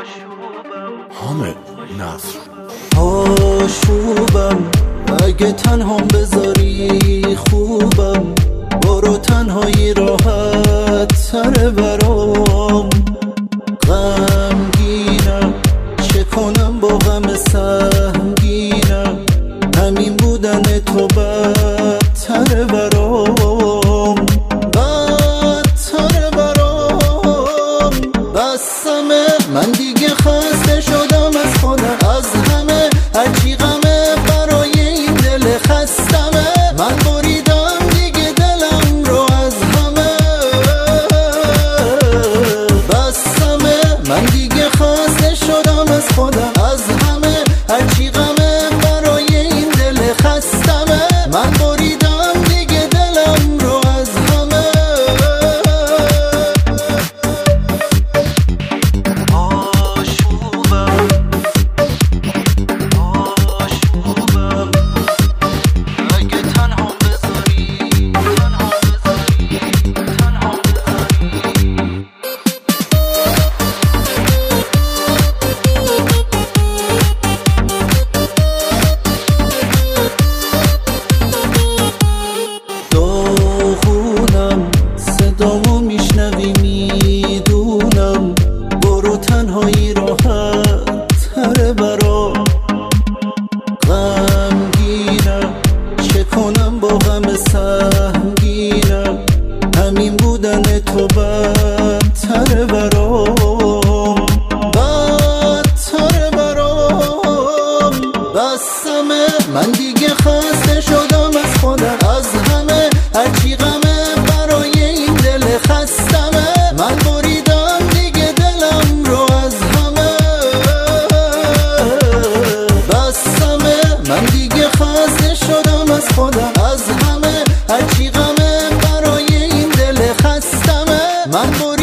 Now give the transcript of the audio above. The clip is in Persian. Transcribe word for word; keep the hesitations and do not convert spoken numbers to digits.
حامد نصر. آشوبم اگه تنها بذاری خوبم، برو تنهایی راحت تره برام. غمگینم چه کنم با غم سهمگینم، همین بودن تو بدتره برام، بدتره برام. بسمه من دیگه خسته شدم از خودم، از همه هرچی غمه برای این دل خستمه. من بریدم دیگه دلم رو از همه، بسمه من دیگه خسته شدم از خودم، از همه هرچی غمه برای این دل خستمه. من بریدم دیگه دلم رو از همه. آشوبم آشوبم اگه تنها بذاری، تنها بذاری، تنها بذاری. داغونم صدامو میشنوی میدونم، برو تنهایی راحت تره برام. غمگینم چه کنم با غم سهمگینم، همین بودن تو بدتره برام، بدتره برام. بسمه من دیگه خسته شدم از خودم، از همه هرچی غمه برای این دل خستمه. من بریدم دیگه دلم رو از همه، بسمه من دیگه خسته شدم از خودم، از همه هرچی غمه برای این دل خستمه. من